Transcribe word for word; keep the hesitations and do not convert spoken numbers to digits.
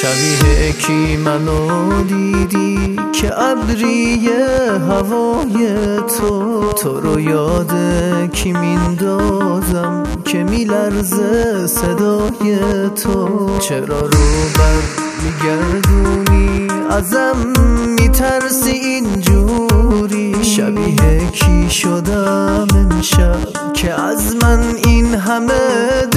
شبیه کی منو دیدی که ابری هوای تو تو رو یاد کی میندازم که میلرزه صدای تو. چرا رو بر میگردونی ازم میترسی اینجوری؟ شبیه کی شدم امشب که از من این همه